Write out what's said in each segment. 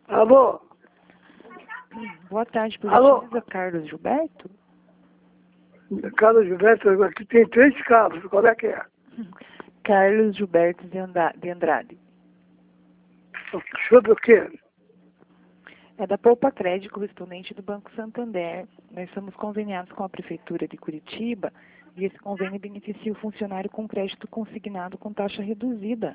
Alô? Boa tarde, por Alô? gentileza, Carlos Gilberto? Carlos Gilberto, aqui tem 3 Carlos, qual é que é? Carlos Gilberto de Andrade. Sobre o quê? É da Poupa Crédito, correspondente do Banco Santander. Nós somos conveniados com a Prefeitura de Curitiba e esse convênio beneficia o funcionário com crédito consignado com taxa reduzida.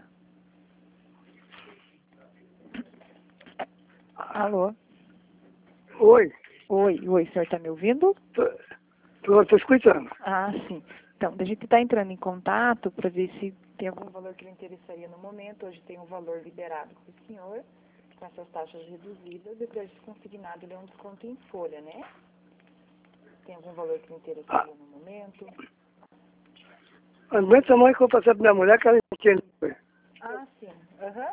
Alô? Oi, Oi, o senhor está me ouvindo? tô escutando. Ah, sim. Então, a gente está entrando em contato para ver se tem algum valor que lhe interessaria no momento. Hoje tem um valor liberado para o senhor, com essas taxas reduzidas, e o crédito consignado ele é um desconto em folha, né? Tem algum valor que lhe interessaria no momento? Aguenta a mãe que eu vou passar pra minha mulher que ela entende. Ah, sim. Aham.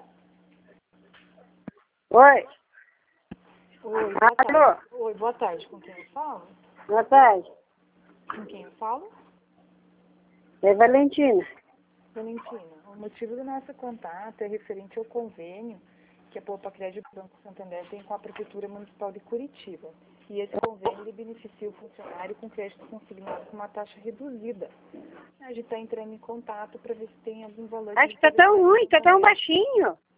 Oi, Oi, boa tarde. alô, Oi, boa tarde. Com quem eu falo? boa tarde. Com quem eu falo? É Valentina. Valentina, o motivo do nosso contato é referente ao convênio que a Poupa Crédito do Banco Santander tem com a Prefeitura Municipal de Curitiba. E esse convênio ele beneficia o funcionário com crédito consignado com uma taxa reduzida. A gente está entrando em contato para ver se tem algum valor. Acho que tá tão ruim, tá tão baixinho.